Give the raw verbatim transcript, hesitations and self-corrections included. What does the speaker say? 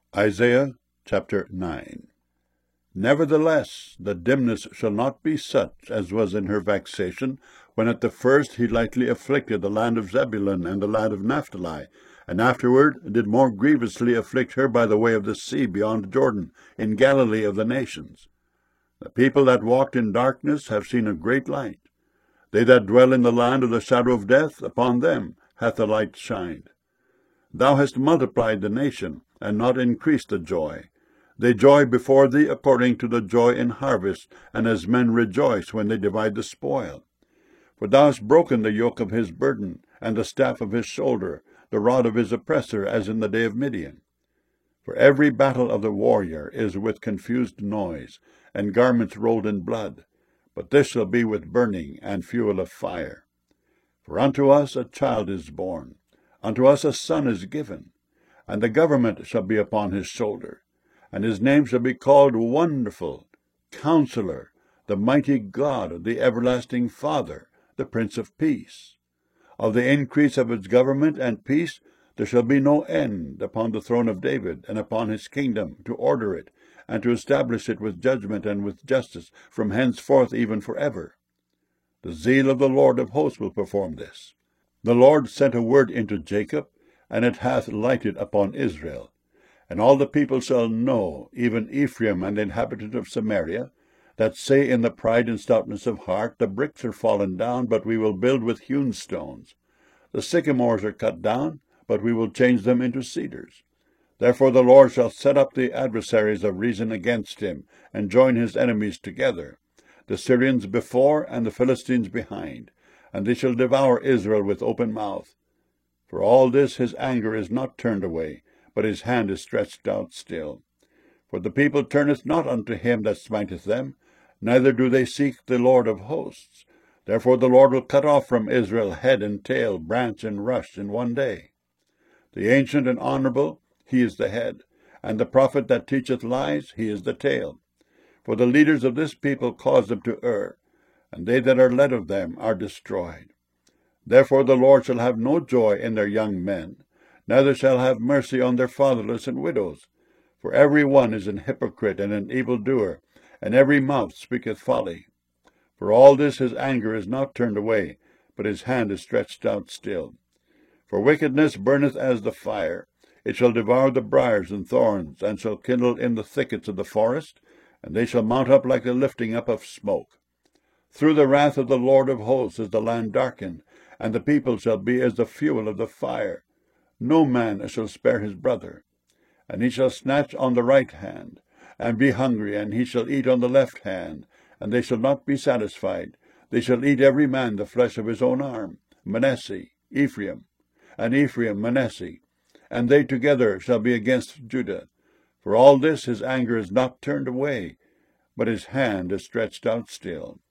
Isaiah chapter nine. Nevertheless, the dimness shall not be such as was in her vexation, when at the first he lightly afflicted the land of Zebulun and the land of Naphtali, and afterward did more grievously afflict her by the way of the sea beyond Jordan, in Galilee of the nations. The people that walked in darkness have seen a great light. They that dwell in the land of the shadow of death, upon them hath the light shined. Thou hast multiplied the nation, and not increased the joy. They joy before thee according to the joy in harvest, and as men rejoice when they divide the spoil. For thou hast broken the yoke of his burden, and the staff of his shoulder, the rod of his oppressor, as in the day of Midian. For every battle of the warrior is with confused noise, and garments rolled in blood. But this shall be with burning and fuel of fire. For unto us a child is born, unto us a son is given, and the government shall be upon his shoulder. And his name shall be called Wonderful, Counselor, the Mighty God, the Everlasting Father, the Prince of Peace. Of the increase of his government and peace there shall be no end upon the throne of David, and upon his kingdom, to order it, and to establish it with judgment and with justice, from henceforth even for ever. The zeal of the Lord of hosts will perform this. The Lord sent a word into Jacob, and it hath lighted upon Israel. And all the people shall know, even Ephraim and the inhabitant of Samaria, that say in the pride and stoutness of heart, the bricks are fallen down, but we will build with hewn stones. The sycamores are cut down, but we will change them into cedars. Therefore the Lord shall set up the adversaries of reason against him, and join his enemies together, the Syrians before and the Philistines behind, and they shall devour Israel with open mouth. For all this his anger is not turned away, but his hand is stretched out still. For the people turneth not unto him that smiteth them, neither do they seek the Lord of hosts. Therefore the Lord will cut off from Israel head and tail, branch and rush, in one day. The ancient and honorable, he is the head, and the prophet that teacheth lies, he is the tail. For the leaders of this people cause them to err, and they that are led of them are destroyed. Therefore the Lord shall have no joy in their young men, neither shall have mercy on their fatherless and widows. For every one is an hypocrite and an evildoer, and every mouth speaketh folly. For all this his anger is not turned away, but his hand is stretched out still. For wickedness burneth as the fire. It shall devour the briars and thorns, and shall kindle in the thickets of the forest, and they shall mount up like the lifting up of smoke. Through the wrath of the Lord of hosts is the land darkened, and the people shall be as the fuel of the fire. No man shall spare his brother. And he shall snatch on the right hand, and be hungry, and he shall eat on the left hand, and they shall not be satisfied. They shall eat every man the flesh of his own arm, Manasseh, Ephraim, and Ephraim Manasseh, and they together shall be against Judah. For all this his anger is not turned away, but his hand is stretched out still.